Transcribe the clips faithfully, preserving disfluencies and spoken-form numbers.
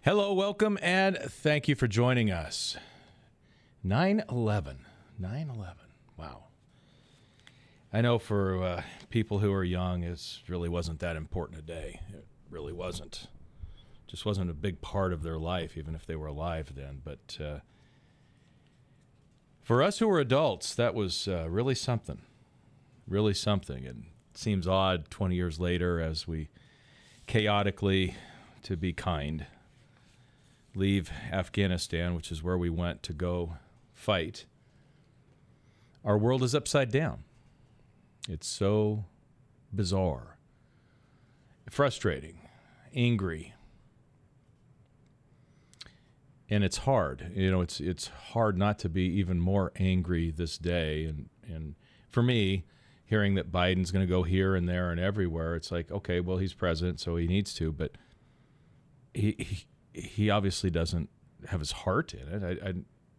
Hello, welcome, and thank you for joining us. nine eleven. nine eleven. Wow. I know for uh, people who are young, it really wasn't that important a day. It really wasn't. Just wasn't a big part of their life, even if they were alive then. But uh, for us who were adults, that was uh, really something. Really something. And it seems odd twenty years later as we chaotically, to be kind, leave Afghanistan, which is where we went to go fight. Our world is upside down. It's so bizarre, frustrating, angry, and it's hard. You know, it's it's hard not to be even more angry this day. And and for me, hearing that Biden's going to go here and there and everywhere, it's like, okay, well, he's president, so he needs to, but he he, he obviously doesn't have his heart in it. I, I,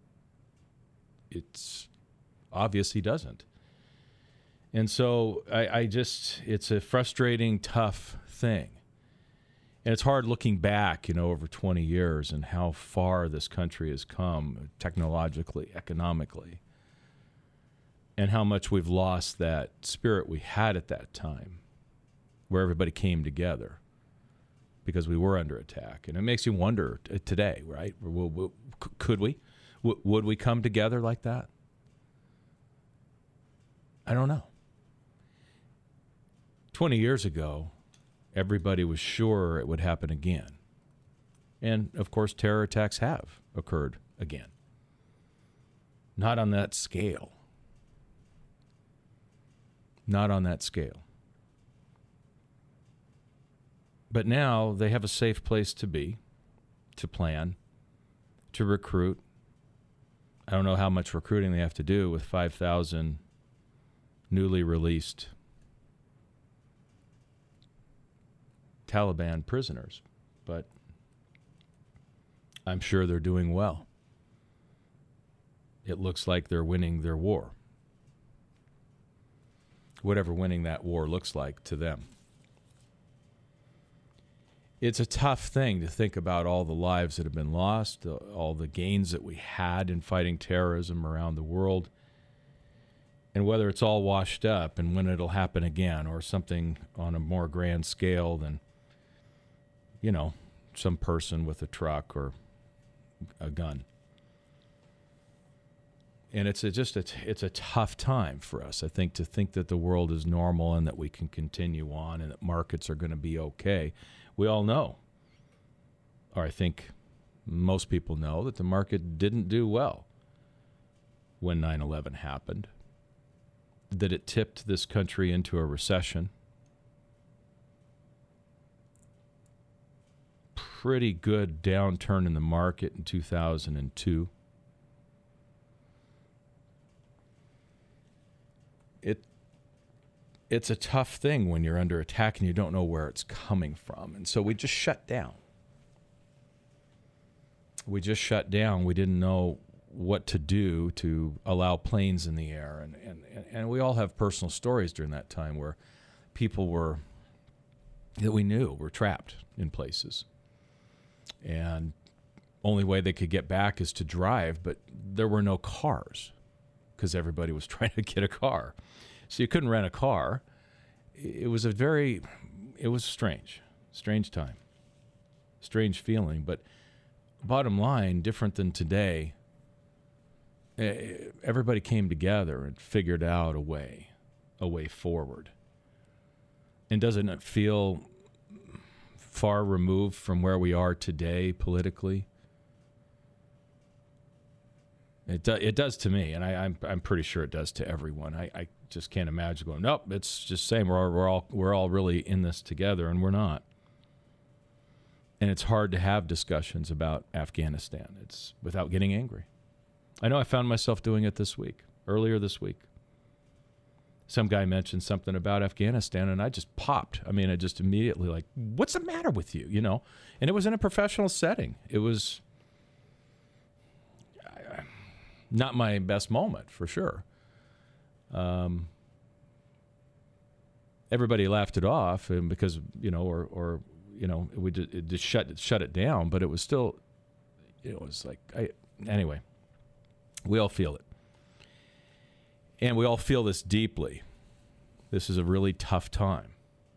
it's obvious he doesn't. And so I, I just, it's a frustrating, tough thing. And it's hard looking back, you know, over twenty years and how far this country has come technologically, economically, and how much we've lost that spirit we had at that time where everybody came together because we were under attack. And it makes you wonder t- today, right? Will, will, could we? W- would we come together like that? I don't know. twenty years ago, everybody was sure it would happen again. And, of course, terror attacks have occurred again. Not on that scale. Not on that scale. But now they have a safe place to be, to plan, to recruit. I don't know how much recruiting they have to do with five thousand newly released Taliban prisoners, but I'm sure they're doing well. It looks like they're winning their war. Whatever winning that war looks like to them. It's a tough thing to think about all the lives that have been lost, all the gains that we had in fighting terrorism around the world, and whether it's all washed up and when it'll happen again, or something on a more grand scale than, you know, some person with a truck or a gun. And it's a, just a, it's a tough time for us, I think, to think that the world is normal and that we can continue on and that markets are going to be okay. We all know, or I think most people know, that the market didn't do well when nine eleven happened, that it tipped this country into a recession. Pretty good downturn in the market in two thousand two. It it's a tough thing when you're under attack and you don't know where it's coming from. And so we just shut down. We just shut down. We didn't know what to do to allow planes in the air. And, and, and we all have personal stories during that time where people were, that we knew were trapped in places. And only way they could get back is to drive, but there were no cars because everybody was trying to get a car. So you couldn't rent a car. It was a very, it was strange, strange time, strange feeling. But bottom line, different than today, everybody came together and figured out a way, a way forward. And doesn't it feel far removed from where we are today politically? It do, it does to me, and I, I'm I'm pretty sure it does to everyone. I, I just can't imagine going, nope, it's just saying we're all, we're all we're all really in this together, and we're not. And it's hard to have discussions about Afghanistan. It's without getting angry. I know I found myself doing it this week, earlier this week. Some guy mentioned something about Afghanistan, and I just popped. I mean, I just immediately like, what's the matter with you? You know, and it was in a professional setting. It was not my best moment, for sure. Um, everybody laughed it off, and because, you know, or, or you know, we did, it just shut shut it down, but it was still, it was like, I, anyway, we all feel it. And we all feel this deeply. This is a really tough time.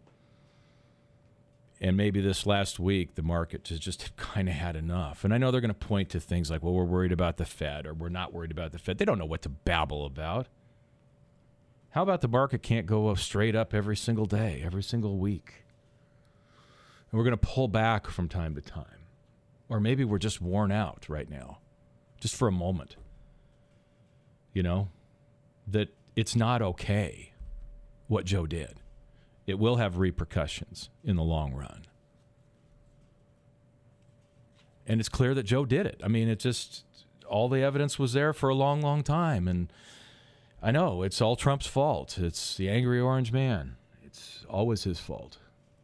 And maybe this last week, the market just, just kind of had enough. And I know they're going to point to things like, well, we're worried about the Fed, or we're not worried about the Fed. They don't know what to babble about. How about the market can't go straight up every single day, every single week? And we're going to pull back from time to time. Or maybe we're just worn out right now, just for a moment. You know, that it's not okay what Joe did. It will have repercussions in the long run. And it's clear that Joe did it. I mean, it just, all the evidence was there for a long, long time. And I know it's all Trump's fault. It's the angry orange man. It's always his fault.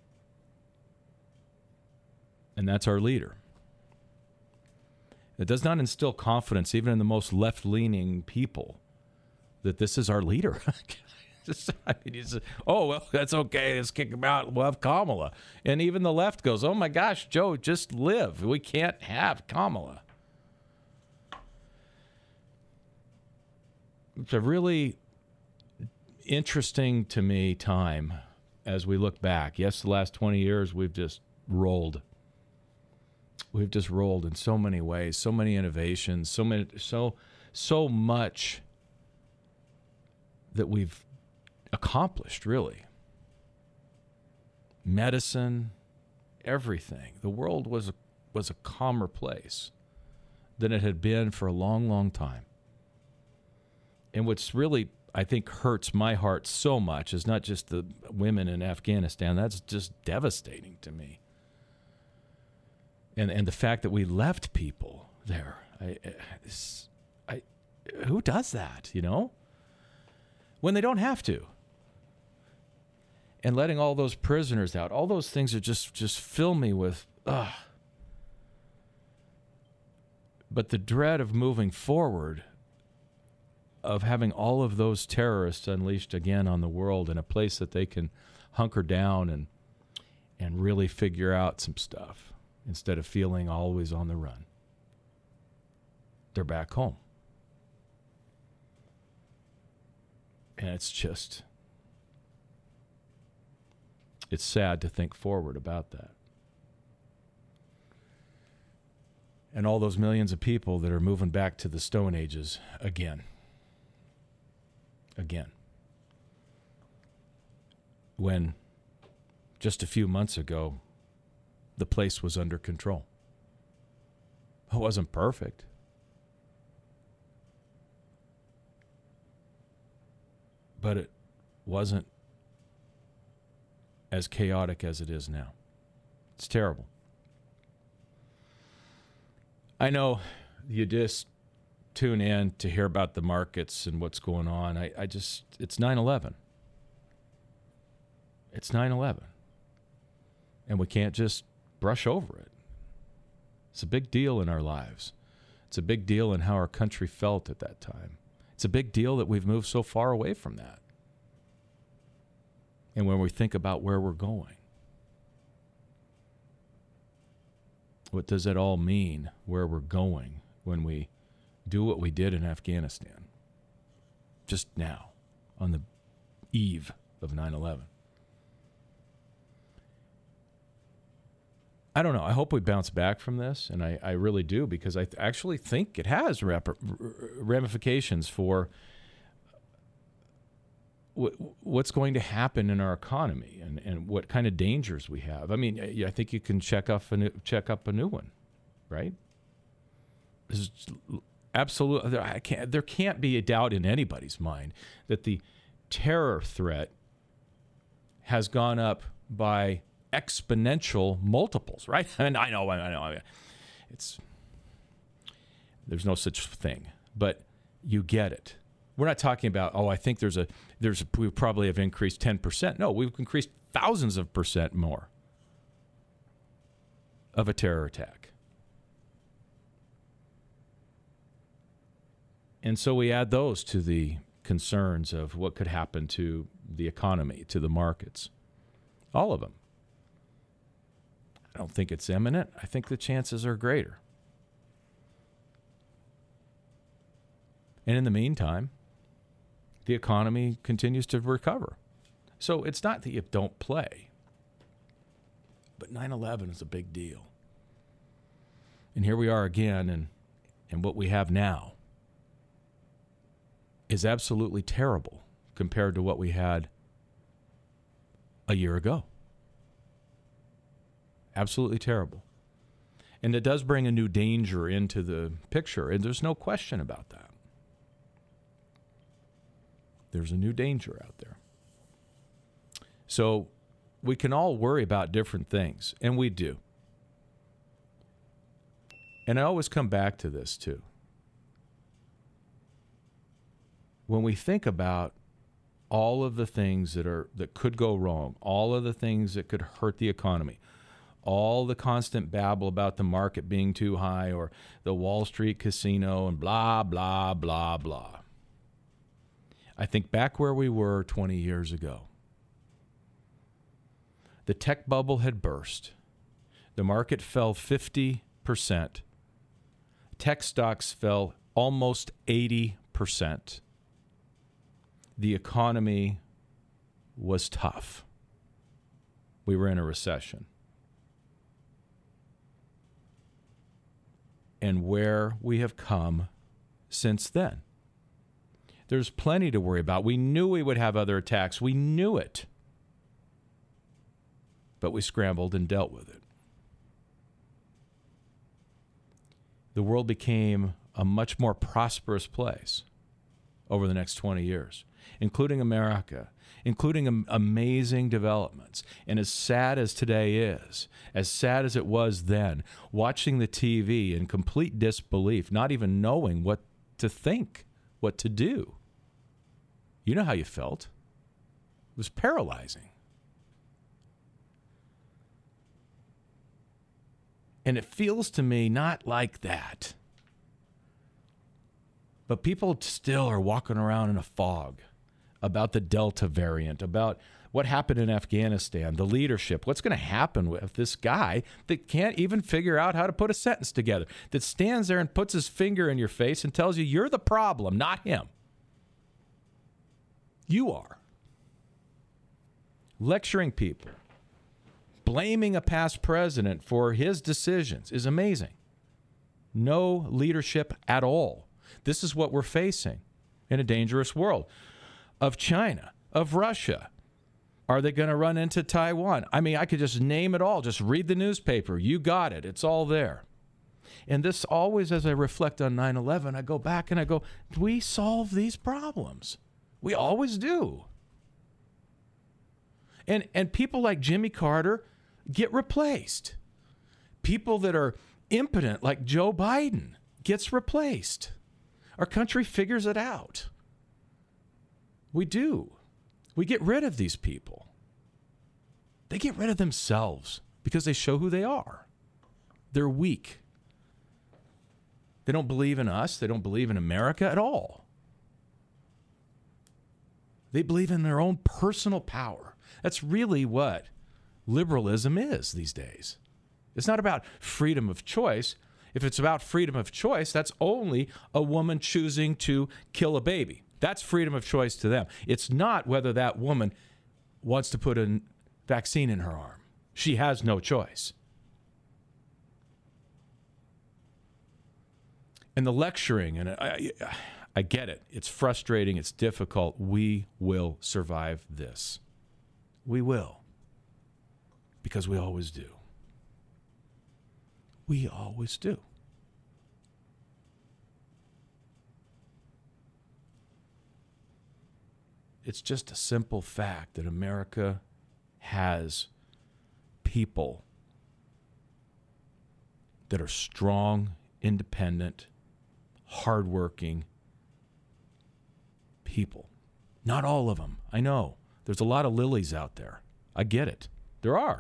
And that's our leader. It does not instill confidence, even in the most left-leaning people, that this is our leader. Just, I mean, he's, oh, well, that's okay. Let's kick him out. We'll have Kamala. And even the left goes, oh, my gosh, Joe, just live. We can't have Kamala. It's a really interesting to me time as we look back. Yes, the last twenty years, we've just rolled. We've just rolled in so many ways, so many innovations, so many, so, so much that we've accomplished, really. Medicine, everything. The world was a, was a calmer place than it had been for a long, long time. And what's really, I think, hurts my heart so much is not just the women in Afghanistan. That's just devastating to me. And and the fact that we left people there. I, I, who does that, you know? When they don't have to. And letting all those prisoners out. All those things are just, just fill me with, ugh. But the dread of moving forward, of having all of those terrorists unleashed again on the world in a place that they can hunker down and and really figure out some stuff instead of feeling always on the run. They're back home. And it's just, it's sad to think forward about that. And all those millions of people that are moving back to the Stone Ages again. Again. When just a few months ago, the place was under control. It wasn't perfect. But it wasn't as chaotic as it is now. It's terrible. I know you just tune in to hear about the markets and what's going on. I, I just, it's nine eleven. It's nine eleven. And we can't just brush over it. It's a big deal in our lives. It's a big deal in how our country felt at that time. It's a big deal that we've moved so far away from that. And when we think about where we're going, what does it all mean where we're going when we do what we did in Afghanistan? Just now, on the eve of nine eleven. I don't know. I hope we bounce back from this, and I, I really do, because I th- actually think it has rap- ramifications for w- what's going to happen in our economy and, and what kind of dangers we have. I mean, I think you can check up a new, check up a new one, right? This is absolutely. I can't, there can't be a doubt in anybody's mind that the terror threat has gone up by exponential multiples, right? And I know, I know, it's, there's no such thing, but you get it. We're not talking about, oh, I think there's a, there's a, we probably have increased ten percent. No, we've increased thousands of percent more of a terror attack. And so we add those to the concerns of what could happen to the economy, to the markets, all of them. I don't think it's imminent. I think the chances are greater. And in the meantime, the economy continues to recover. So it's not that you don't play, but nine eleven is a big deal. And here we are again, and, and what we have now is absolutely terrible compared to what we had a year ago. Absolutely terrible. And it does bring a new danger into the picture, and there's no question about that. There's a new danger out there. So we can all worry about different things, and we do. And I always come back to this, too. When we think about all of the things that are that could go wrong, all of the things that could hurt the economy, all the constant babble about the market being too high or the Wall Street casino and blah, blah, blah, blah. I think back where we were twenty years ago. The tech bubble had burst. The market fell fifty percent. Tech stocks fell almost eighty percent. The economy was tough. We were in a recession. And where we have come since then. There's plenty to worry about. We knew we would have other attacks. We knew it. But we scrambled and dealt with it. The world became a much more prosperous place over the next twenty years, including America, including am- amazing developments. And as sad as today is, as sad as it was then, watching the T V in complete disbelief, not even knowing what to think, what to do. You know how you felt. It was paralyzing. And it feels to me not like that. But people still are walking around in a fog about the Delta variant, about what happened in Afghanistan, the leadership, what's going to happen with this guy that can't even figure out how to put a sentence together, that stands there and puts his finger in your face and tells you you're the problem, not him. You are. Lecturing people, blaming a past president for his decisions is amazing. No leadership at all. This is what we're facing in a dangerous world. Of China, of Russia. Are they going to run into Taiwan? I mean, I could just name it all. Just read the newspaper. You got it. It's all there. And this always, as I reflect on nine eleven, I go back and I go, we solve these problems. We always do. And and people like Jimmy Carter get replaced. People that are impotent like Joe Biden gets replaced. Our country figures it out. We do. We get rid of these people. They get rid of themselves because they show who they are. They're weak. They don't believe in us. They don't believe in America at all. They believe in their own personal power. That's really what liberalism is these days. It's not about freedom of choice. If it's about freedom of choice, that's only a woman choosing to kill a baby. That's freedom of choice to them. It's not whether that woman wants to put a vaccine in her arm. She has no choice. And the lecturing, and I, I get it. It's frustrating. It's difficult. We will survive this. We will. Because we always do. We always do. It's just a simple fact that America has people that are strong, independent, hardworking people. Not all of them. I know. There's a lot of lilies out there. I get it. There are.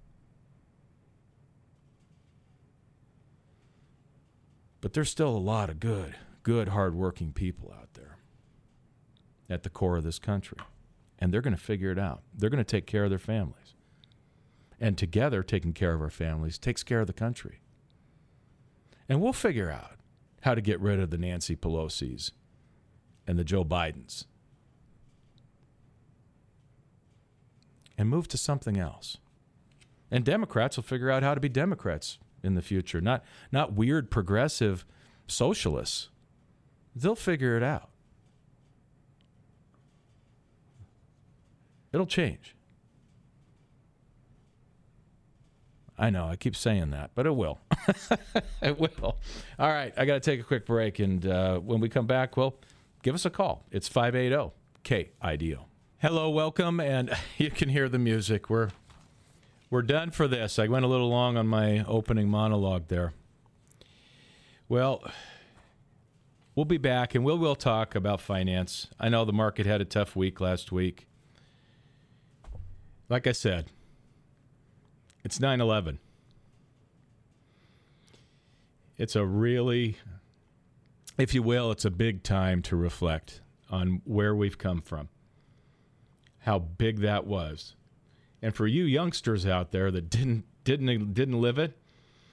But there's still a lot of good, good, hardworking people out there at the core of this country. And they're going to figure it out. They're going to take care of their families. and together taking care of our families takes care of the country. And we'll figure out how to get rid of the Nancy Pelosi's and the Joe Bidens and move to something else. And Democrats will figure out how to be Democrats in the future, not not weird progressive socialists. They'll figure it out. It'll change. I know, I keep saying that, but it will. It will. All right, I got to take a quick break, and uh, when we come back, well, give us a call. It's five eight zero K I D O. Hello, welcome, and you can hear the music. We're we're done for this. I went a little long on my opening monologue there. Well, we'll be back, and we'll we'll talk about finance. I know the market had a tough week last week. Like I said, it's nine eleven. It's a really, if you will, it's a big time to reflect on where we've come from, how big that was. And for you youngsters out there that didn't didn't didn't live it,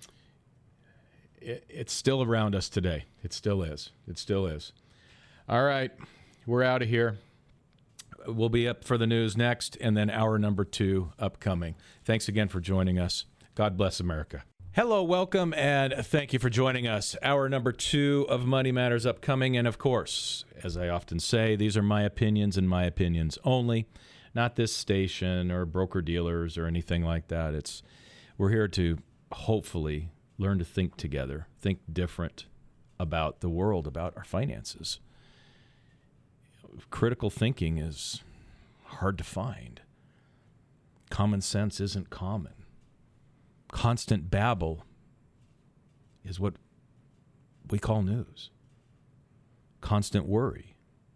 it it's still around us today. It still is. It still is. All right, we're out of here. We'll be up for the news next, and then hour number two upcoming. Thanks again for joining us. God bless America. Hello, welcome, and thank you for joining us. Hour number two of Money Matters upcoming, and of course, as I often say, these are my opinions and my opinions only, not this station or broker-dealers or anything like that. It's we're here to hopefully learn to think together, think different about the world, about our finances. Critical thinking is hard to find. Common sense isn't common. Constant babble is what we call news. Constant worry.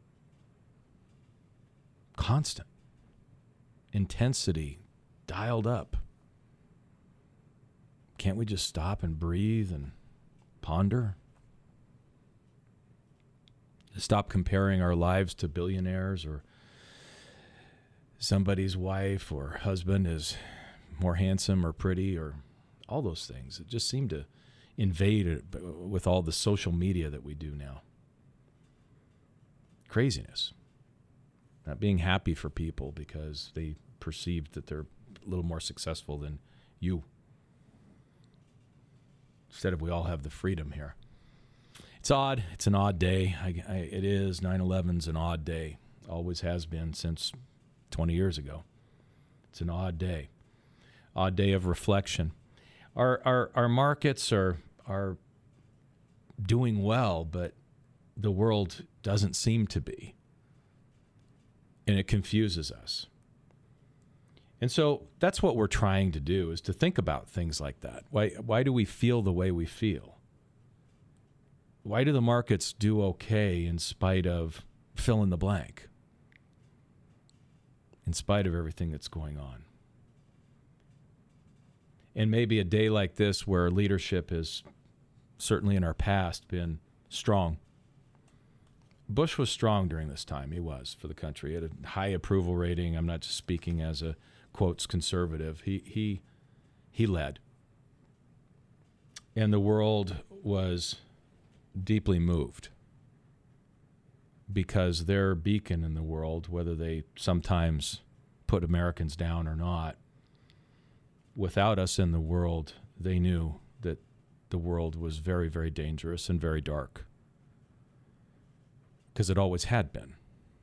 Constant. Intensity dialed up. Can't we just stop and breathe and ponder? Stop comparing our lives to billionaires, or somebody's wife or husband is more handsome or pretty, or all those things. It just seemed to invade it with all the social media that we do now. Craziness. Not being happy for people because they perceived that they're a little more successful than you. Instead of we all have the freedom here. It's odd. It's an odd day. I, I, it is. nine eleven's an odd day. Always has been since twenty years ago. It's an odd day. Odd day of reflection. Our our our markets are are doing well, but the world doesn't seem to be. And it confuses us. And so that's what we're trying to do, is to think about things like that. Why why do we feel the way we feel? Why do the markets do okay in spite of fill in the blank? In spite of everything that's going on? And maybe a day like this, where leadership has certainly in our past been strong. Bush was strong during this time. He was, for the country. He had a high approval rating. I'm not just speaking as a, quotes, conservative. He he he led. And the world was deeply moved, because their beacon in the world, whether they sometimes put Americans down or not, without us in the world, they knew that the world was very, very dangerous and very dark. Because it always had been,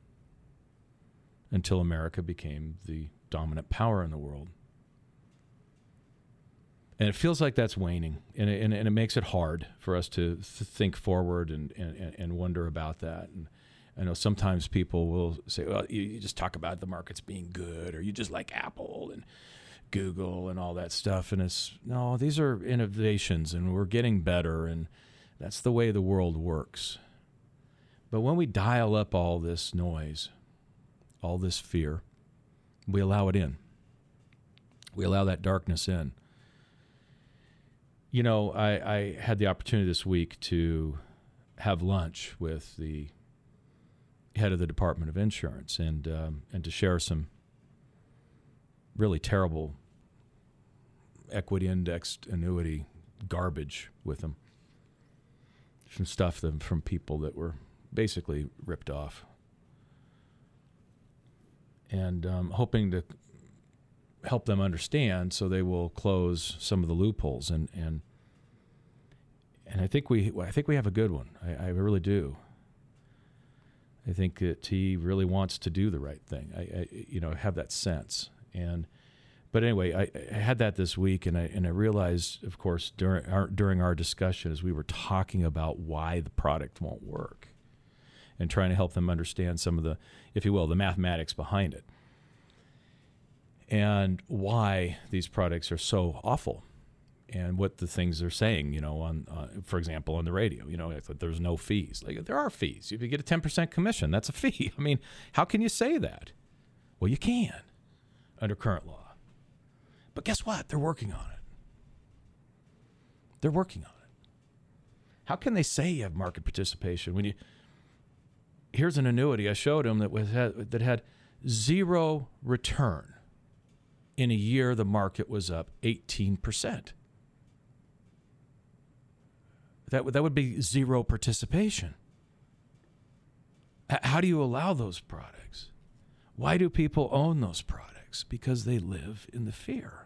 until America became the dominant power in the world. And it feels like that's waning, and it, and, and it makes it hard for us to th- think forward and, and, and wonder about that. And I know sometimes people will say, well, you, you just talk about the markets being good, or you just like Apple and Google and all that stuff. And it's, no, these are innovations, and we're getting better, and that's the way the world works. But when we dial up all this noise, all this fear, we allow it in. We allow that darkness in. You know, I, I had the opportunity this week to have lunch with the head of the Department of Insurance, and um, and to share some really terrible equity indexed annuity garbage with them. Some stuff that, from people that were basically ripped off. And um, hoping to help them understand so they will close some of the loopholes. And and, and I think we I think we have a good one. I, I really do. I think that he really wants to do the right thing. I, I you know have that sense. And but anyway, I, I had that this week, and I and I realized, of course, during our during our discussion, as we were talking about why the product won't work, and trying to help them understand some of the, if you will, the mathematics behind it, and why these products are so awful, and what the things they're saying, you know, on, uh, for example, on the radio, you know, that there's no fees. Like, there are fees. If you get a ten percent commission, that's a fee. I mean, how can you say that? Well, you can under current law. But guess what? They're working on it. They're working on it. How can they say you have market participation when you... Here's an annuity I showed him that was had, that had zero return. In a year, the market was up eighteen percent. That, that would be zero participation. H- how do you allow those products? Why do people own those products? Because they live in the fear.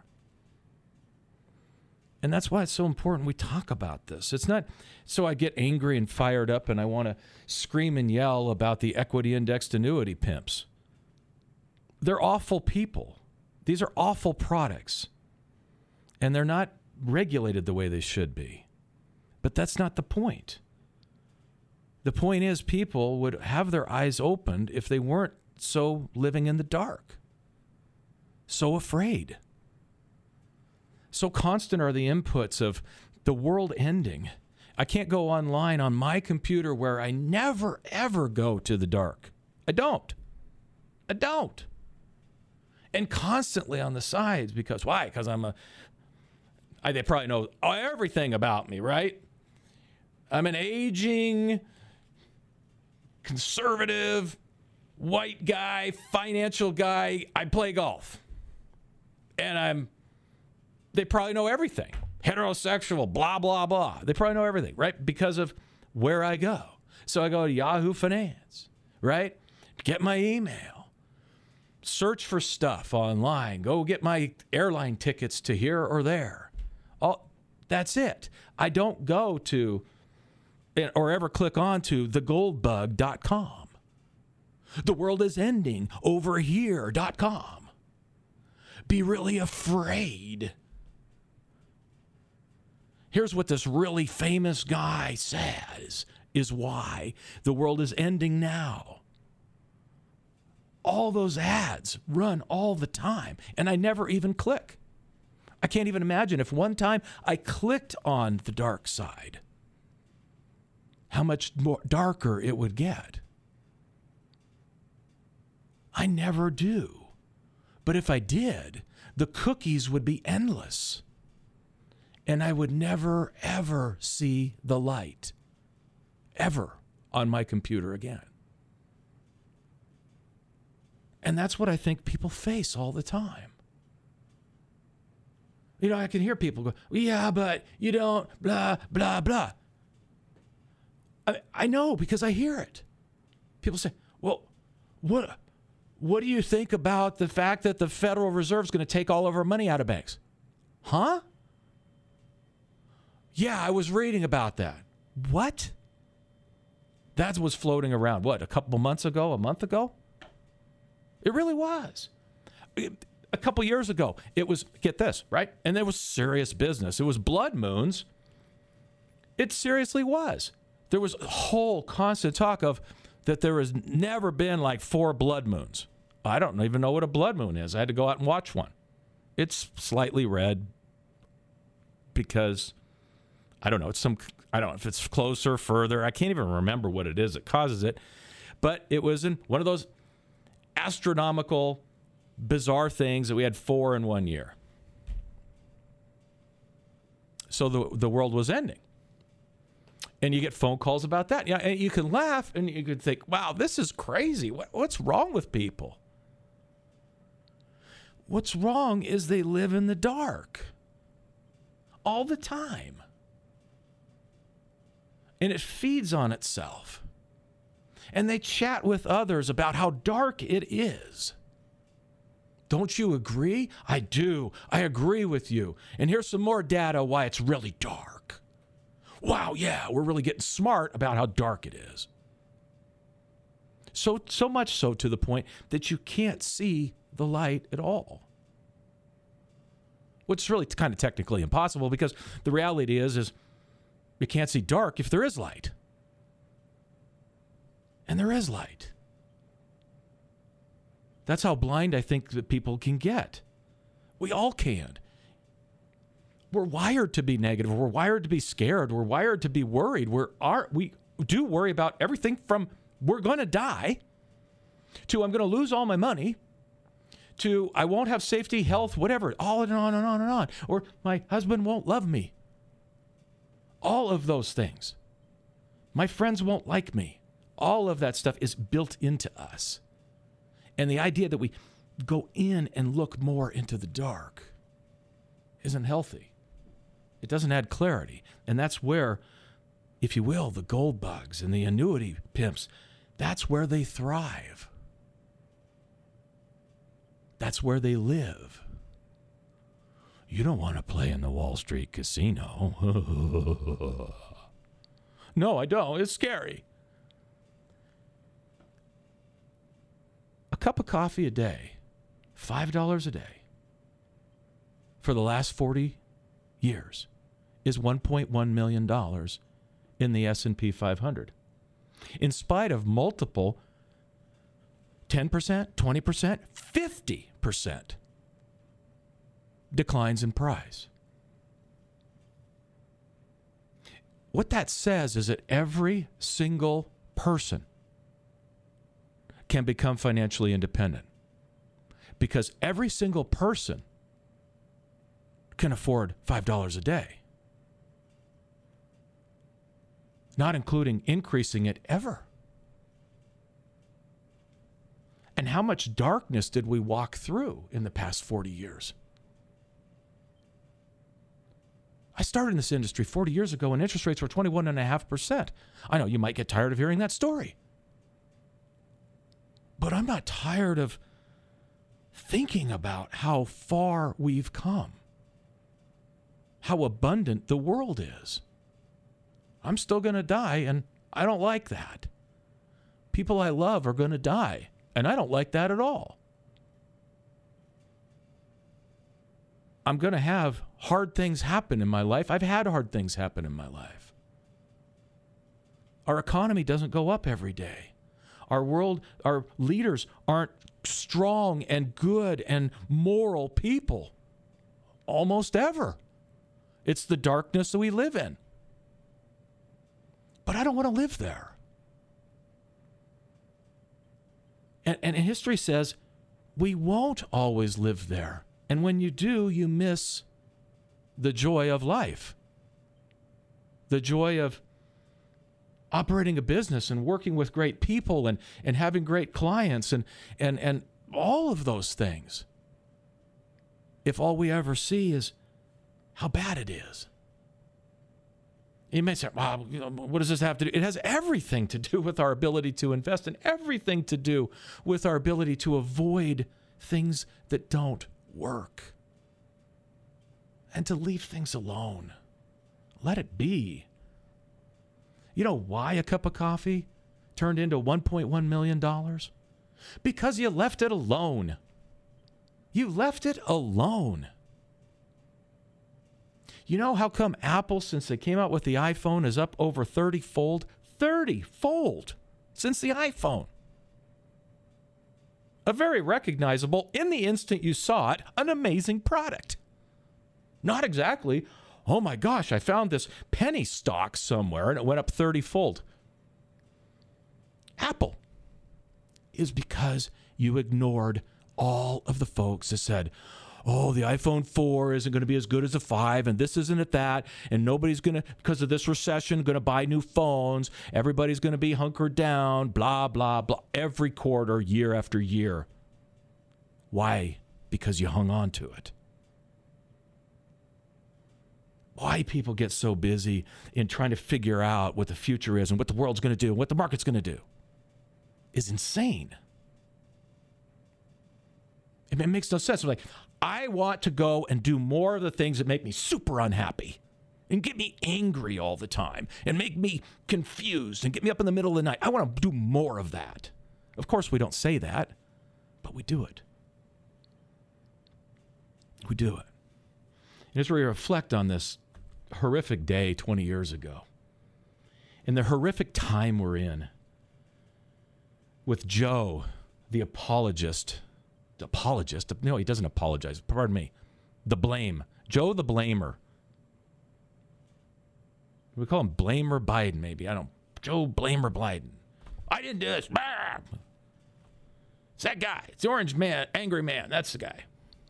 And that's why it's so important we talk about this. It's not so I get angry and fired up and I want to scream and yell about the equity indexed annuity pimps. They're awful people. These are awful products. And they're not regulated the way they should be. But that's not the point. The point is people would have their eyes opened if they weren't so living in the dark. So afraid. So constant are the inputs of the world ending. I can't go online on my computer where I never, ever go to the dark. I don't. I don't. And constantly on the sides because, why? Because I'm a, I, they probably know everything about me, right? I'm an aging, conservative, white guy, financial guy. I play golf. And I'm, they probably know everything. Heterosexual, blah, blah, blah. They probably know everything, right? Because of where I go. So I go to Yahoo Finance, right? Get my email. Search for stuff online. Go get my airline tickets to here or there. All, that's it. I don't go to or ever click on to the gold bug dot com. The world is ending over here dot com. Be really afraid. Here's what this really famous guy says is why the world is ending now. All those ads run all the time, and I never even click. I can't even imagine if one time I clicked on the dark side, how much more darker it would get. I never do. But if I did, the cookies would be endless. And I would never, ever see the light. Ever on my computer again. And that's what I think people face all the time. You know, I can hear people go, yeah, but you don't, blah, blah, blah. I, I know because I hear it. People say, well, what... What do you think about the fact that the Federal Reserve is going to take all of our money out of banks? Huh? Yeah, I was reading about that. What? That was floating around, what, a couple months ago, a month ago? It really was. A couple years ago, it was, get this, right? And there was serious business. It was blood moons. It seriously was. There was a whole constant talk of that there has never been like four blood moons. I don't even know what a blood moon is. I had to go out and watch one. It's slightly red because, I don't know, it's some, I don't know if it's closer, further. I can't even remember what it is that causes it. But it was in one of those astronomical, bizarre things that we had four in one year. So the the world was ending. And you get phone calls about that. Yeah, and you can laugh and you can think, wow, this is crazy. What, what's wrong with people? What's wrong is they live in the dark. all the time. And it feeds on itself. And they chat with others about how dark it is. Don't you agree? I do. I agree with you. And here's some more data why it's really dark. Wow, yeah, we're really getting smart about how dark it is. So, so much so to the point that you can't see the light at all. Which is really kind of technically impossible, because the reality is, is you can't see dark if there is light. And there is light. That's how blind I think that people can get. We all can. We're wired to be negative. We're wired to be scared. We're wired to be worried. We're are, we do worry about everything from we're going to die to I'm going to lose all my money to I won't have safety, health, whatever, all and on and on and on. Or my husband won't love me. All of those things. My friends won't like me. All of that stuff is built into us. And the idea that we go in and look more into the dark isn't healthy. It doesn't add clarity. And that's where, if you will, the gold bugs and the annuity pimps, that's where they thrive. That's where they live. You don't want to play in the Wall Street casino. No, I don't. It's scary. A cup of coffee a day, five dollars a day, for the last forty years is one point one million dollars in the S and P five hundred. In spite of multiple ten percent, twenty percent, fifty percent declines in price. What that says is that every single person can become financially independent, because every single person can afford five dollars a day, not including increasing it ever. And how much darkness did we walk through in the past forty years? I started in this industry forty years ago when interest rates were twenty-one point five percent. I know you might get tired of hearing that story. But I'm not tired of thinking about how far we've come, how abundant the world is. I'm still going to die, and I don't like that. People I love are going to die, and I don't like that at all. I'm going to have hard things happen in my life. I've had hard things happen in my life. Our economy doesn't go up every day. Our world, our leaders aren't strong and good and moral people almost ever. It's the darkness that we live in. But I don't want to live there. And, and history says we won't always live there. And when you do, you miss the joy of life, the joy of operating a business and working with great people and, and having great clients and, and, and all of those things. If all we ever see is how bad it is. You may say, wow, what does this have to do? It has everything to do with our ability to invest and everything to do with our ability to avoid things that don't work and to leave things alone. Let it be. You know why a cup of coffee turned into one point one million dollars? Because you left it alone. You left it alone. You know how come Apple, since they came out with the iPhone, is up over thirty-fold? thirty-fold since the iPhone. A very recognizable, in the instant you saw it, an amazing product. Not exactly, oh my gosh, I found this penny stock somewhere and it went up thirty-fold. Apple is because you ignored all of the folks that said, oh, the iPhone four isn't going to be as good as the five, and this isn't at that, and nobody's going to, because of this recession, going to buy new phones. Everybody's going to be hunkered down, blah, blah, blah, every quarter, year after year. Why? Because you hung on to it. why people get so busy in trying to figure out what the future is and what the world's going to do and what the market's going to do is insane. It makes no sense. I'm like, I want to go and do more of the things that make me super unhappy and get me angry all the time and make me confused and get me up in the middle of the night. I want to do more of that. Of course, we don't say that, but we do it. We do it. And as we reflect on this horrific day twenty years ago, and the horrific time we're in, with Joe, the apologist, the apologist, no, he doesn't apologize, pardon me, the blame, Joe the blamer. We call him Blamer Biden, maybe. I don't, Joe Blamer Biden. I didn't do this. It's that guy. It's the orange man, angry man. That's the guy.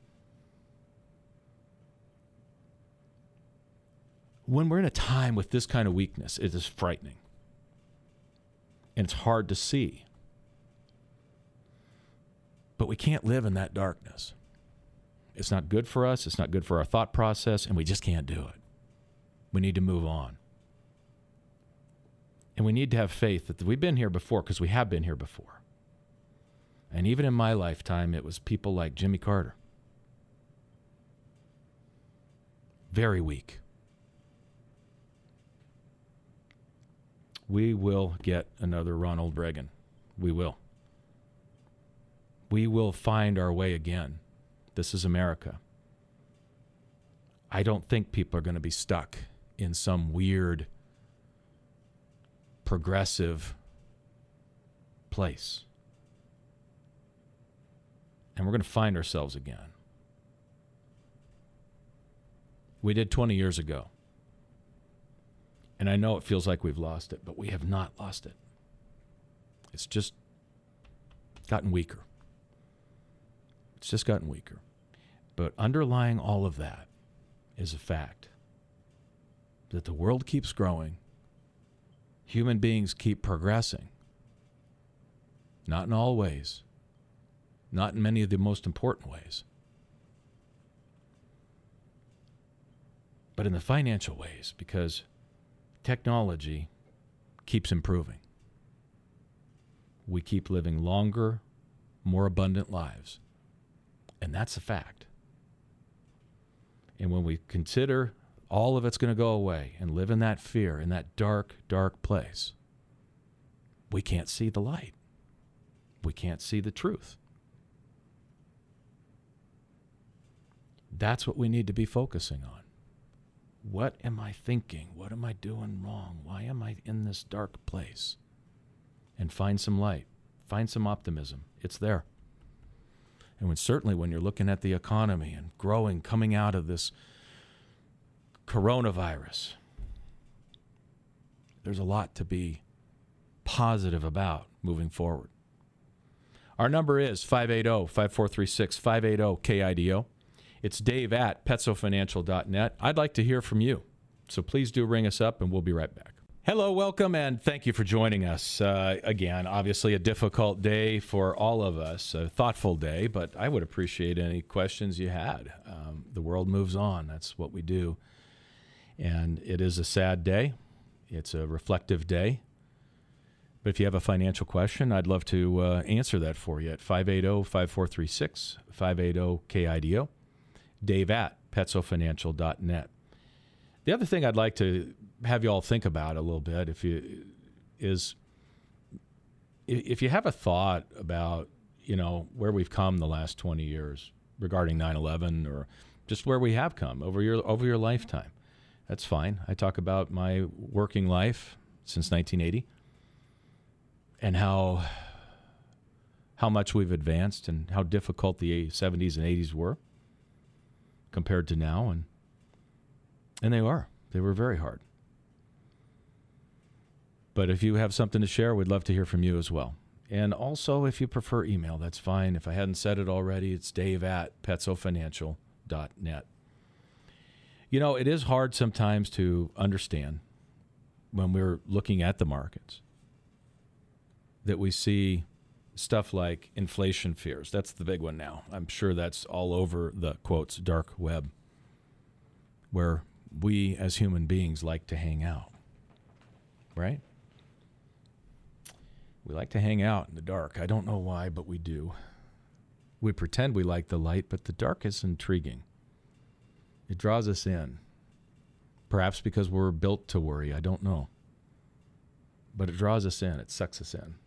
When we're in a time with this kind of weakness, it is frightening. And it's hard to see. But we can't live in that darkness. It's not good for us. It's not good for our thought process, and we just can't do it. We need to move on. And we need to have faith that we've been here before, because we have been here before. And even in my lifetime, it was people like Jimmy Carter. Very weak. We will get another Ronald Reagan. We will. We will find our way again. This is America. I don't think people are going to be stuck in some weird, progressive place. And we're going to find ourselves again. We did twenty years ago. And I know it feels like we've lost it, but we have not lost it. It's just gotten weaker. It's just gotten weaker. But underlying all of that is a fact that the world keeps growing. Human beings keep progressing. Not in all ways. Not in many of the most important ways. But in the financial ways, because technology keeps improving. We keep living longer, more abundant lives. And that's a fact. And when we consider all of it's going to go away and live in that fear, in that dark, dark place, we can't see the light. We can't see the truth. That's what we need to be focusing on. What am I thinking? What am I doing wrong? Why am I in this dark place? And find some light. Find some optimism. It's there. And when certainly when you're looking at the economy and growing, coming out of this coronavirus, there's a lot to be positive about moving forward. Our number is five eight zero, five four three six, five eight zero, K I D O. It's Dave at petso financial dot net. I'd like to hear from you. So please do ring us up, and we'll be right back. Hello, welcome, and thank you for joining us. Uh, again, obviously a difficult day for all of us, a thoughtful day, but I would appreciate any questions you had. Um, the world moves on. That's what we do. And it is a sad day. It's a reflective day. But if you have a financial question, I'd love to uh, answer that for you at five eight zero, five four three six, five eight zero, K I D O. Dave at petso financial dot net. The other thing I'd like to have you all think about a little bit, if you is if you have a thought about, you know, where we've come the last twenty years regarding nine eleven, or just where we have come over your over your lifetime, that's fine. I talk about my working life since nineteen eighty and how how much we've advanced and how difficult the seventies and eighties were compared to now, and and they were. They were very hard. But if you have something to share, we'd love to hear from you as well. And also, if you prefer email, that's fine. If I hadn't said it already, it's Dave at petso financial dot net. You know, it is hard sometimes to understand when we're looking at the markets that we see stuff like inflation fears. That's the big one now. I'm sure that's all over the, quotes, dark web, where we as human beings like to hang out, right? We like to hang out in the dark. I don't know why, but we do. We pretend we like the light, but the dark is intriguing. It draws us in. Perhaps because we're built to worry. I don't know. But it draws us in. It sucks us in.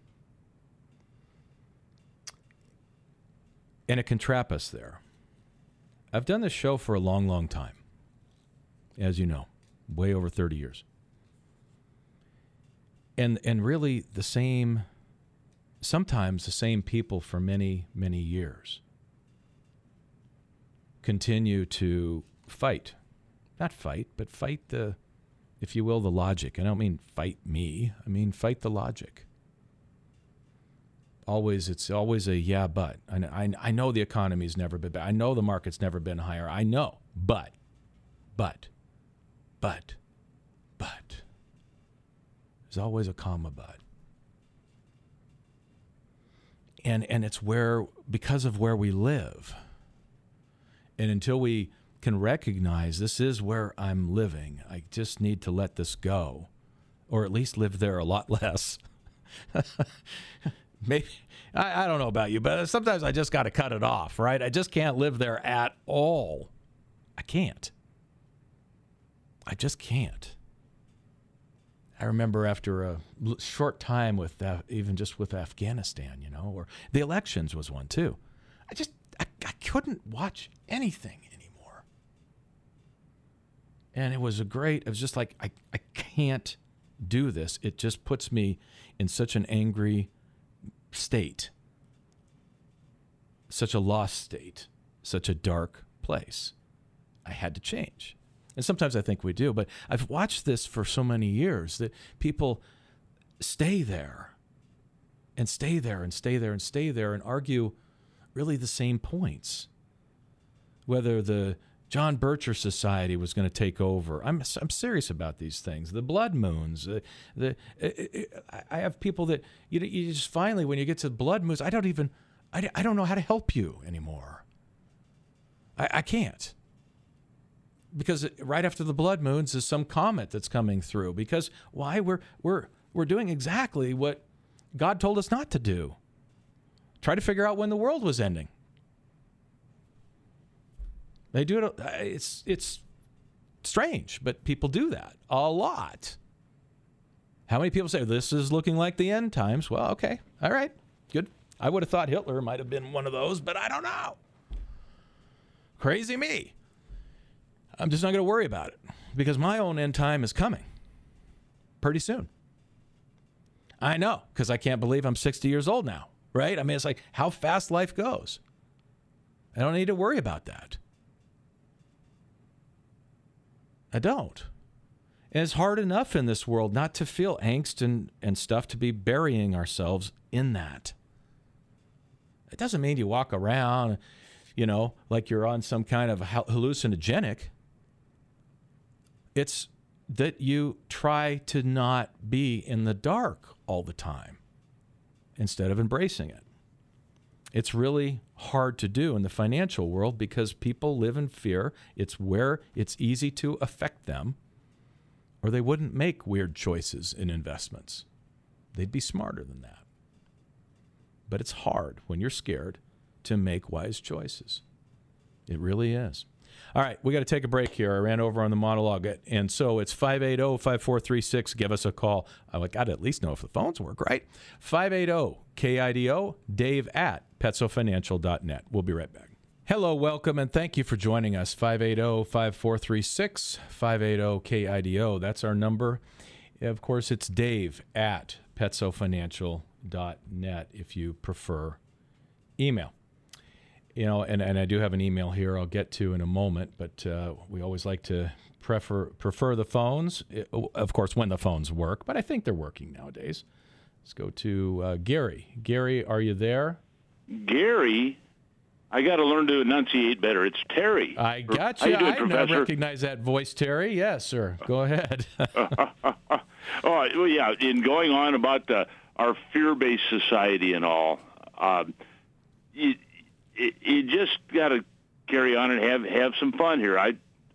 And it can trap us there. I've done this show for a long, long time. As you know, way over thirty years. And and really the same, sometimes the same people for many, many years continue to fight. Not fight, but fight the, if you will, the logic. I don't mean fight me. I mean fight the logic. Always, it's always a yeah, but. I, I, I know the economy's never been bad. I know the market's never been higher. I know, but, but, but, but. There's always a comma but. And, and it's where, because of where we live. And until we can recognize this is where I'm living, I just need to let this go. Or at least live there a lot less. Maybe, I, I don't know about you, but sometimes I just got to cut it off, right? I just can't live there at all. I can't. I just can't. I remember after a short time with uh, even just with Afghanistan, you know, or the elections was one too. I just, I, I couldn't watch anything anymore. And it was a great, it was just like, I, I can't do this. It just puts me in such an angry state, such a lost state, such a dark place. I had to change. And sometimes I think we do, but I've watched this for so many years that people stay there and stay there and stay there and stay there and argue really the same points. Whether the John Bircher Society was going to take over. I'm I'm serious about these things. The blood moons. Uh, the it, it, I have people that you you just finally when you get to blood moons, I don't even I, I don't know how to help you anymore. I, I can't. Because right after the blood moons is some comet that's coming through. Because why? We're we're we're doing exactly what God told us not to do. Try to figure out when the world was ending. They do it. It's it's strange, but people do that a lot. How many people say this is looking like the end times? Well, okay, all right, good. I would have thought Hitler might have been one of those, but I don't know. Crazy me. I'm just not going to worry about it because my own end time is coming pretty soon. I know, because I can't believe I'm sixty years old now, right? I mean, it's like how fast life goes. I don't need to worry about that. I don't. And it's hard enough in this world not to feel angst and, and stuff, to be burying ourselves in that. It doesn't mean you walk around, you know, like you're on some kind of hallucinogenic. It's that you try to not be in the dark all the time instead of embracing it. It's really hard to do in the financial world because people live in fear. It's where it's easy to affect them, or they wouldn't make weird choices in investments. They'd be smarter than that. But it's hard when you're scared to make wise choices. It really is. All right, we got to take a break here. I ran over on the monologue, and so it's five eight zero, five four three six. Give us a call. I got to at least know if the phones work, right? five eight zero K I D O, Dave at petso financial dot net. We'll be right back. Hello, welcome, and thank you for joining us. five eight zero, five four three six, five eight zero K I D O. That's our number. Of course, it's Dave at petso financial dot net if you prefer email. You know, and, and I do have an email here I'll get to in a moment, but uh, we always like to prefer prefer the phones, it, of course, when the phones work, but I think they're working nowadays. Let's go to uh, Gary. Gary, are you there? Gary? I got to learn to enunciate better. It's Terry. I got you. How you doing, I Professor? recognize that voice, Terry. Yes, sir. Go ahead. oh, well, yeah, in going on about the, our fear-based society and all, um, you, you just got to carry on and have, have some fun here. I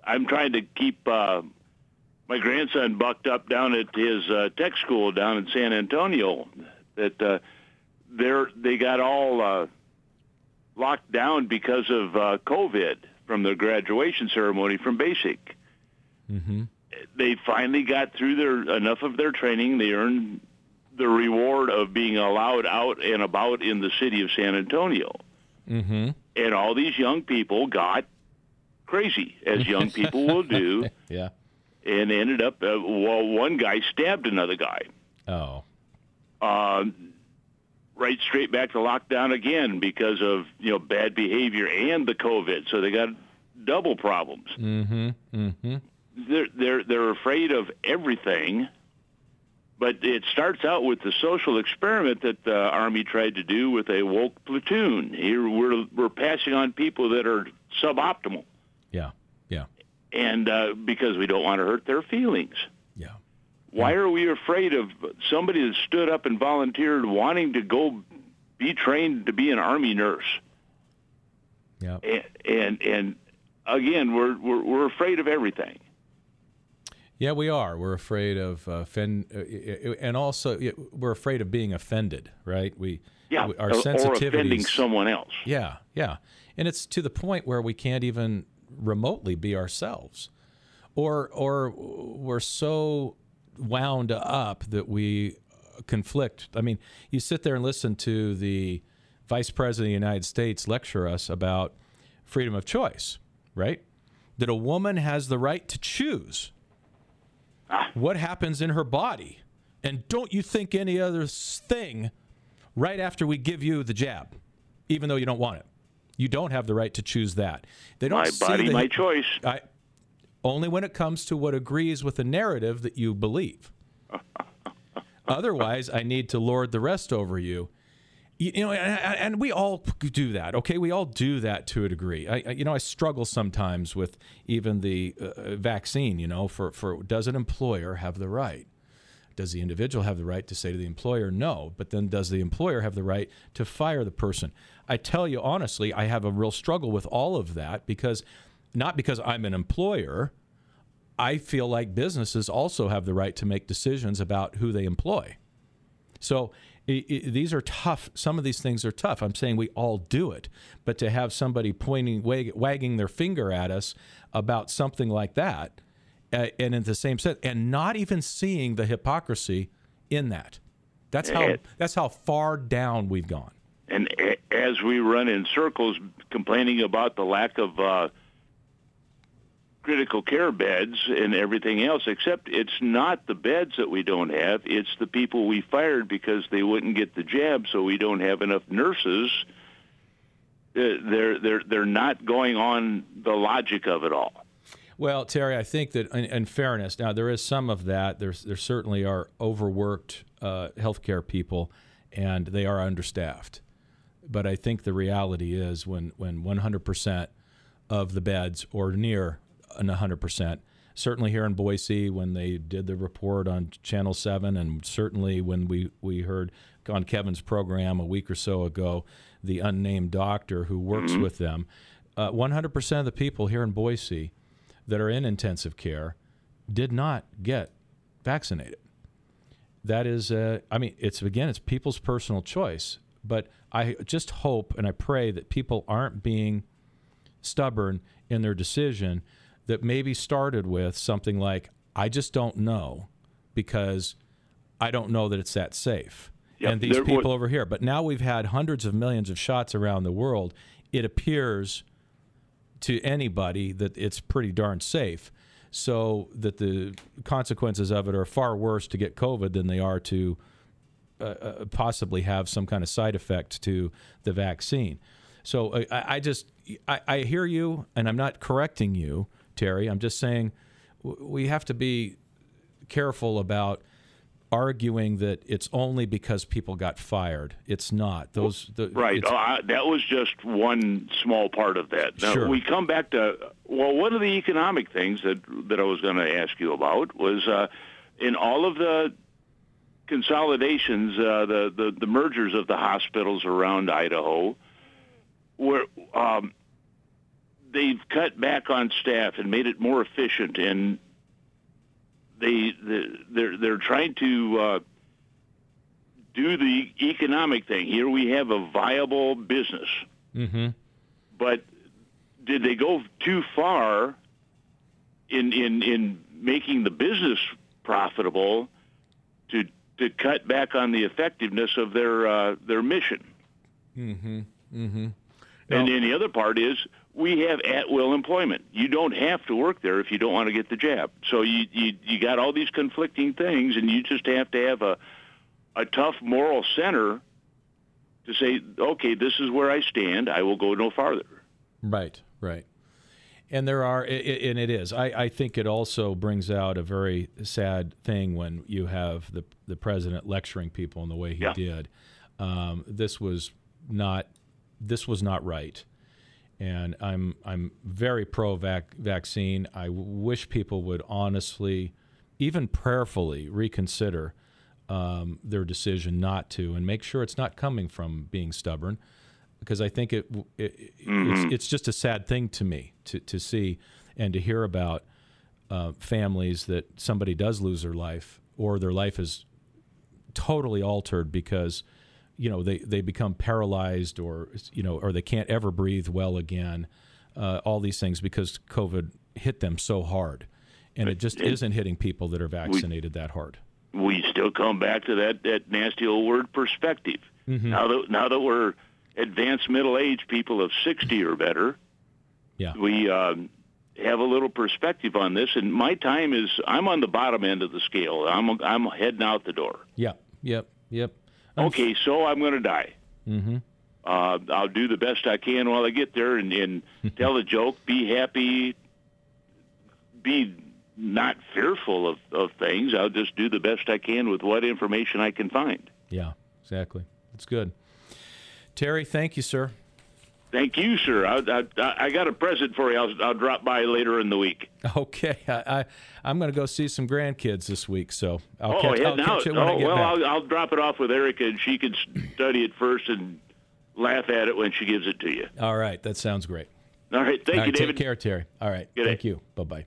I'm trying to keep uh, my grandson bucked up down at his uh, tech school down in San Antonio. That uh, they're they got all uh, locked down because of uh, COVID from their graduation ceremony from basic. Mm-hmm. They finally got through their enough of their training. They earned the reward of being allowed out and about in the city of San Antonio. Mm-hmm. And all these young people got crazy, as young people will do. Yeah. And ended up, uh, well, one guy stabbed another guy. Oh. Uh, right straight back to lockdown again because of, you know, bad behavior and the COVID. So they got double problems. Mm-hmm. Mm-hmm. They're, they're, they're afraid of everything. But it starts out with the social experiment that the Army tried to do with a woke platoon. Here we're, we're passing on people that are suboptimal. Yeah, yeah. And uh, because we don't want to hurt their feelings. Yeah. Why are we afraid of somebody that stood up and volunteered wanting to go be trained to be an Army nurse? Yeah. And, and, and again, we're, we're, we're afraid of everything. Yeah, we are. We're afraid of uh, offend, uh, and also we're afraid of being offended, right? We, yeah, our or, sensitivities, or offending someone else. Yeah, yeah, and it's to the point where we can't even remotely be ourselves, or or we're so wound up that we conflict. I mean, you sit there and listen to the Vice President of the United States lecture us about freedom of choice, right? That a woman has the right to choose what happens in her body. And don't you think any other thing right after we give you the jab, even though you don't want it. You don't have the right to choose that. They don't my see body, the, my choice. I, only when it comes to what agrees with the narrative that you believe. Otherwise, I need to lord the rest over you. You, you know, and, and we all do that, okay? We all do that to a degree. I, I, you know, I struggle sometimes with even the uh, vaccine, you know, for, for does an employer have the right? Does the individual have the right to say to the employer, no? But then does the employer have the right to fire the person? I tell you honestly, I have a real struggle with all of that because, not because I'm an employer, I feel like businesses also have the right to make decisions about who they employ. So it, it, these are tough. Some of these things are tough. I'm saying we all do it. But to have somebody pointing, wag, wagging their finger at us about something like that, uh, and in the same sense, and not even seeing the hypocrisy in that. That's how, and, that's how far down we've gone. And a, as we run in circles complaining about the lack of uh, critical care beds and everything else, except it's not the beds that we don't have, it's the people we fired because they wouldn't get the jab, so we don't have enough nurses. Uh, they're they're they're not going on the logic of it all. Well, Terry, I think that in, in fairness, now there is some of that. There's there certainly are overworked uh, healthcare people, and they are understaffed. But I think the reality is when when one hundred percent of the beds, or near one hundred percent, certainly here in Boise when they did the report on Channel seven, and certainly when we, we heard on Kevin's program a week or so ago, the unnamed doctor who works mm-hmm. with them, uh, one hundred percent of the people here in Boise that are in intensive care did not get vaccinated. That is, uh, I mean, it's again, it's people's personal choice. But I just hope and I pray that people aren't being stubborn in their decision that maybe started with something like, I just don't know because I don't know that it's that safe. Yep, and these people over here. But now we've had hundreds of millions of shots around the world. It appears to anybody that it's pretty darn safe, so that the consequences of it are far worse to get COVID than they are to uh, uh, possibly have some kind of side effect to the vaccine. So uh, I, I just, I, I hear you, and I'm not correcting you, Terry. I'm just saying w- we have to be careful about arguing that it's only because people got fired. It's not. Those the, right. Uh, that was just one small part of that. Now, sure. We come back to, well, one of the economic things that that I was going to ask you about was uh, in all of the consolidations, uh, the, the, the mergers of the hospitals around Idaho, where um, they've cut back on staff and made it more efficient, and they they're they're trying to uh, do the economic thing. Here we have a viable business, mm-hmm. but did they go too far in in in making the business profitable to to cut back on the effectiveness of their uh, their mission? Mm-hmm. Mm-hmm. And, and the other part is we have at-will employment. You don't have to work there if you don't want to get the jab. So you, you you got all these conflicting things, and you just have to have a a tough moral center to say, okay, this is where I stand. I will go no farther. Right, right. And there are, and it is. I, I think it also brings out a very sad thing when you have the the president lecturing people in the way he yeah. did. Um, this was not. This was not right, and I'm I'm very pro vac- vaccine. I w- wish people would honestly, even prayerfully, reconsider um, their decision not to, and make sure it's not coming from being stubborn, because I think it, it mm-hmm. it's it's just a sad thing to me to to see and to hear about uh, families that somebody does lose their life or their life is totally altered because, you know, they, they become paralyzed or, you know, or they can't ever breathe well again, uh, all these things because COVID hit them so hard. And it just isn't hitting people that are vaccinated we, that hard. We still come back to that, that nasty old word perspective. Mm-hmm. Now that now that we're advanced middle-aged people of sixty or better, yeah. we um, have a little perspective on this. And my time is, I'm on the bottom end of the scale. I'm I'm heading out the door. Yeah, yep, yep. Okay, so I'm going to die. Mm-hmm. Uh, I'll do the best I can while I get there and, and tell a joke, be happy, be not fearful of, of things. I'll just do the best I can with what information I can find. Yeah, exactly. That's good. Terry, thank you, sir. Thank you, sir. I, I, I got a present for you. I'll, I'll drop by later in the week. Okay. I, I, I'm going to go see some grandkids this week, so I'll oh, catch, yeah, I'll now, catch it when oh, I get well, back. I'll, I'll drop it off with Erica, and she can study it first and laugh at it when she gives it to you. All right. That sounds great. All right. Thank All you, right, David. Take care, Terry. All right. Good Thank day. you. Bye-bye.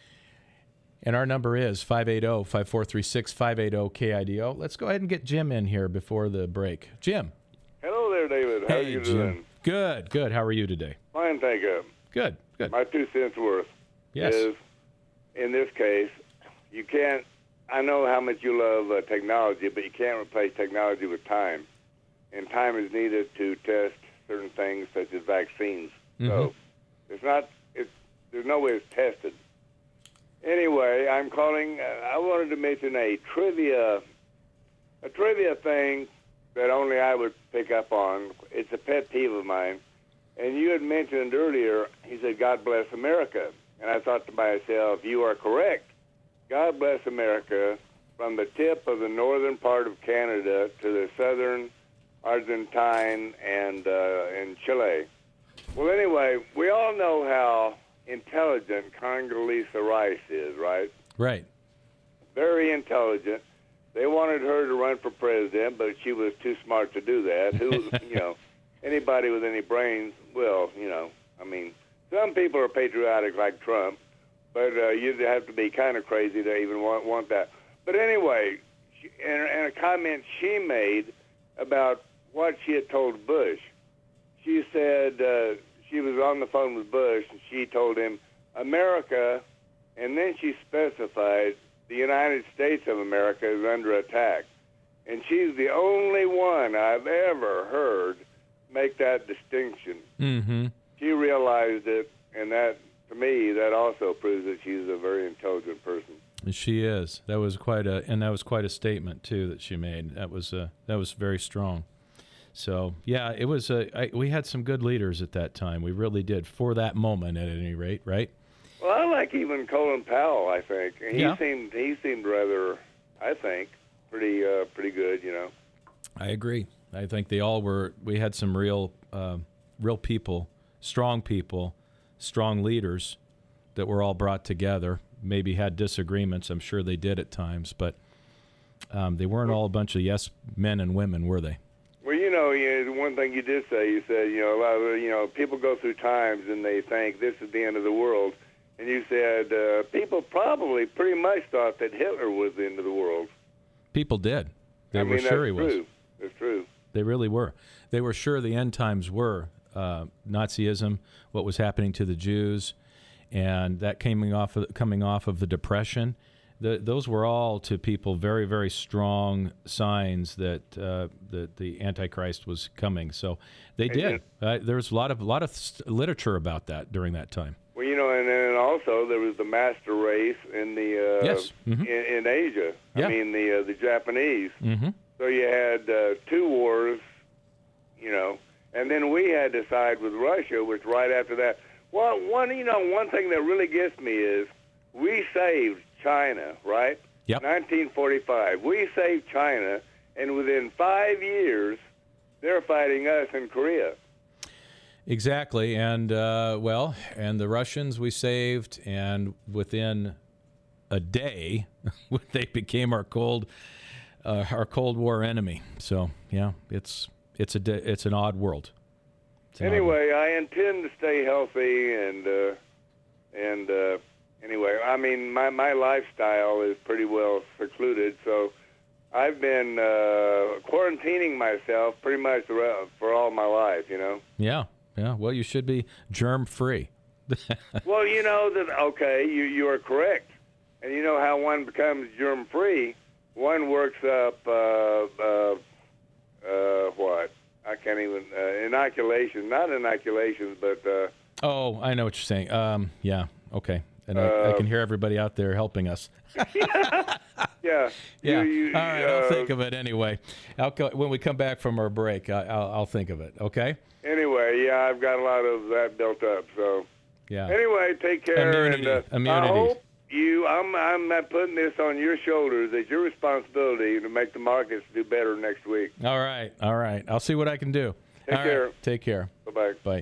And our number is five eight zero, five four three six, five eight zero, K I D O. Let's go ahead and get Jim in here before the break. Jim. Hello there, David. How Hey, are you Jim. doing? Good, good. How are you today? Fine, thank you. Good, good. My two cents worth Yes. is, in this case, you can't, I know how much you love uh, technology, but you can't replace technology with time. And time is needed to test certain things such as vaccines. Mm-hmm. So it's not, it's, there's no way it's tested. Anyway, I'm calling, uh, I wanted to mention a trivia, a trivia thing that only I would pick up on. It's a pet peeve of mine. And you had mentioned earlier, he said, God bless America. And I thought to myself, you are correct. God bless America from the tip of the northern part of Canada to the southern Argentine and, uh, and Chile. Well, anyway, we all know how intelligent Condoleezza Rice is, right? Right. Very intelligent. They wanted her to run for president, but she was too smart to do that. Who, you know, anybody with any brains will, you know. I mean, some people are patriotic like Trump, but uh, you'd have to be kind of crazy to even want, want that. But anyway, she, and, and a comment she made about what she had told Bush. She said uh, she was on the phone with Bush, and she told him, America, and then she specified the United States of America is under attack. And she's the only one I've ever heard make that distinction. Mm-hmm. She realized it, and that, to me, that also proves that she's a very intelligent person. She is. That was quite a, and that was quite a statement too that she made. That was uh, that was very strong. So yeah, it was. Uh, I, we had some good leaders at that time. We really did for that moment, at any rate, right? Well, I like even Colin Powell. I think he Yeah. seemed he seemed rather, I think, pretty uh, pretty good. You know. I agree. I think they all were. We had some real, uh, real people, strong people, strong leaders that were all brought together. Maybe had disagreements. I'm sure they did at times, but um, they weren't all a bunch of yes men and women, were they? Well, you know, you, one thing you did say. You said, you know, a lot of, you know, people go through times and they think this is the end of the world. And you said uh, people probably pretty much thought that Hitler was the end of the world. People did. They I were mean, sure he that's was. true. That's true. They really were. They were sure the end times were uh, Nazism, what was happening to the Jews, and that coming off of, coming off of the Depression. The, those were all to people very, very strong signs that uh, that the Antichrist was coming. So they did. Uh, there was a lot of a lot of literature about that during that time. Well, you know, and then also there was the master race in the uh, yes. mm-hmm. in, in Asia. Yeah. I mean the uh, the Japanese. Mm-hmm. So you had uh, two wars, you know, and then we had to side with Russia, which right after that. Well, one you know one thing that really gets me is we saved China, right? Yep. nineteen forty-five. We saved China, and within five years, they're fighting us in Korea. Exactly, and uh, well, and the Russians we saved, and within a day, they became our cold, uh, our Cold War enemy. So yeah, it's it's a it's an odd world. An anyway, odd world. I intend to stay healthy, and uh, and. Uh, Anyway, I mean, my, my lifestyle is pretty well secluded, so I've been uh, quarantining myself pretty much for all my life, you know? Yeah, yeah. Well, you should be germ-free. Well, you know, that. okay, you, you are correct. And you know how one becomes germ-free? One works up, uh, uh, uh, what? I can't even, uh, inoculation, not inoculations, but... Uh, oh, I know what you're saying. Um, yeah, okay. And I, uh, I can hear everybody out there helping us. yeah. Yeah. Yeah. You, you, All right. uh, I'll think of it anyway. I'll co- when we come back from our break, I, I'll, I'll think of it. Okay. Anyway, yeah, I've got a lot of that built up. So. Yeah. Anyway, take care. Immunity. And uh, Immunity. I hope you. I'm. I'm not putting this on your shoulders. It's your responsibility to make the markets do better next week. All right. All right. I'll see what I can do. Take All care. Right. Take care. Bye-bye. Bye.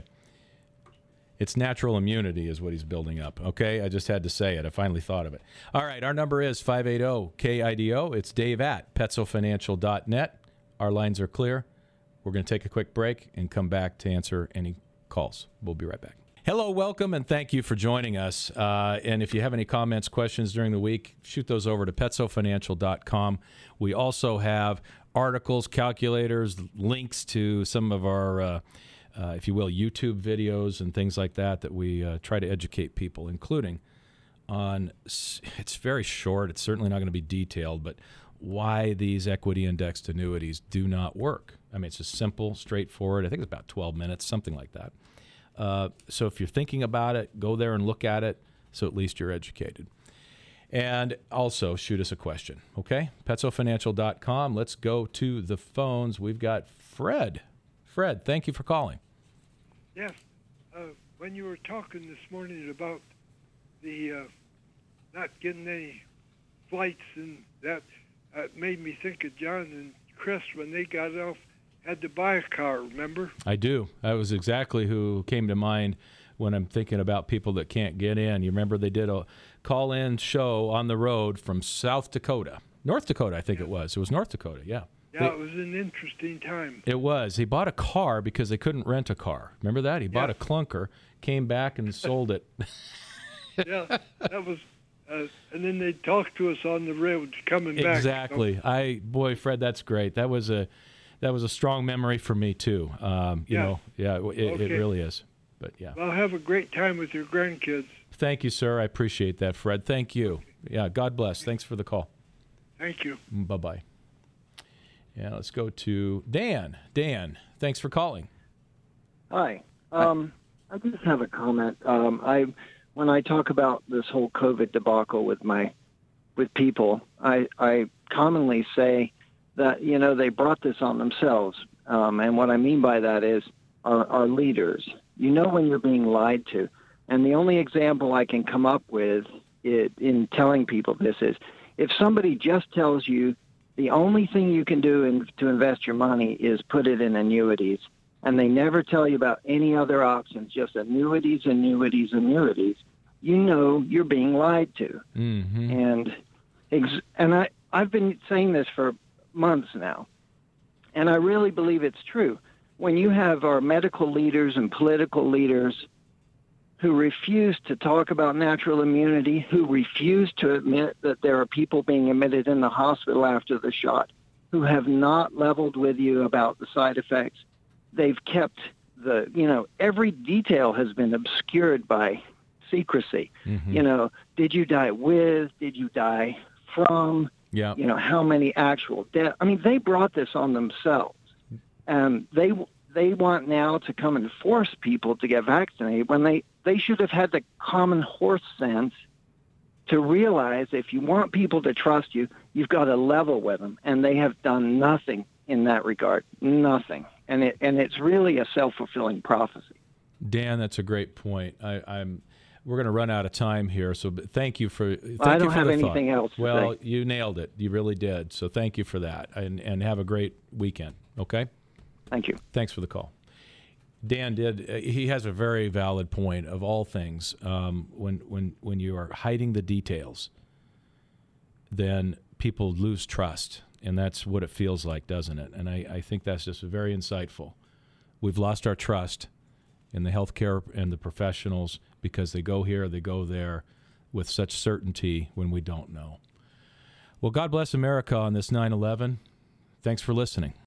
It's natural immunity is what he's building up, okay? I just had to say it. I finally thought of it. All right, our number is five eight zero K I D O. It's Dave at petso financial dot net. Our lines are clear. We're going to take a quick break and come back to answer any calls. We'll be right back. Hello, welcome, and thank you for joining us. Uh, and if you have any comments, questions during the week, shoot those over to petso financial dot com. We also have articles, calculators, links to some of our... Uh, Uh, if you will, YouTube videos and things like that that we uh, try to educate people, including on, it's very short, it's certainly not going to be detailed, but why these equity indexed annuities do not work. I mean, it's just simple, straightforward. I think it's about twelve minutes, something like that. Uh, so if you're thinking about it, go there and look at it so at least you're educated. And also shoot us a question, okay? petso financial dot com. Let's go to the phones. We've got Fred. Fred, thank you for calling. Yes. Uh, when you were talking this morning about the uh, not getting any flights and that, uh, made me think of John and Chris when they got off, had to buy a car, remember? I do. That was exactly who came to mind when I'm thinking about people that can't get in. You remember they did a call-in show on the road from South Dakota. North Dakota, I think yeah. it was. It was North Dakota, yeah. Yeah, it was an interesting time. It was. He bought a car because they couldn't rent a car. Remember that? He bought yeah. a clunker, came back and sold it. yeah, that was, uh, and then they talked to us on the road coming exactly. back. Exactly. I, boy, Fred, that's great. That was a, that was a strong memory for me too. Um, you yeah. know, yeah, it, okay. it really is. But yeah. Well, have a great time with your grandkids. Thank you, sir. I appreciate that, Fred. Thank you. Okay. Yeah. God bless. Thanks for the call. Thank you. Bye bye. Yeah, let's go to Dan. Dan, thanks for calling. Hi. Um, I just have a comment. Um, I, when I talk about this whole COVID debacle with my, with people, I, I commonly say that you know they brought this on themselves, um, and what I mean by that is our, our leaders. You know when you're being lied to, and the only example I can come up with it, in telling people this is if somebody just tells you the only thing you can do in, to invest your money is put it in annuities, and they never tell you about any other options, just annuities, annuities, annuities, you know you're being lied to. Mm-hmm. And ex- and I, I've been saying this for months now, and I really believe it's true. when you have our medical leaders and political leaders who refuse to talk about natural immunity, who refuse to admit that there are people being admitted in the hospital after the shot, who have not leveled with you about the side effects. They've kept the, you know, every detail has been obscured by secrecy. Mm-hmm. You know, did you die with, did you die from, yeah. you know, how many actual deaths? I mean, they brought this on themselves. And they they want now to come and force people to get vaccinated when they, they should have had the common horse sense to realize if you want people to trust you, you've got to level with them. And they have done nothing in that regard, nothing. And it and it's really a self-fulfilling prophecy. Dan, that's a great point. I, I'm we're going to run out of time here, so thank you for. Thank I don't you for have the anything thought. else to Well, say. you nailed it. You really did. So thank you for that, and and have a great weekend. Okay. Thank you. Thanks for the call. Dan did. Uh, he has a very valid point. Of all things, um, when when when you are hiding the details, then people lose trust, and that's what it feels like, doesn't it? And I, I think that's just very insightful. We've lost our trust in the healthcare and the professionals because they go here, they go there, with such certainty when we don't know. Well, God bless America on this nine eleven. Thanks for listening.